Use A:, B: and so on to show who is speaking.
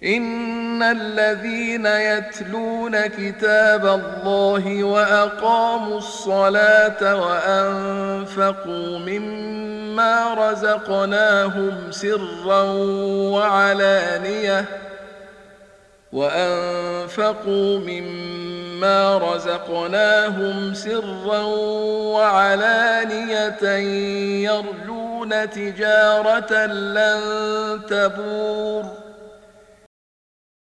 A: إن الذين يتلون كتاب الله وأقاموا الصلاة وأنفقوا مما رزقناهم سرا وعلانية يرجون تجارة لن تبور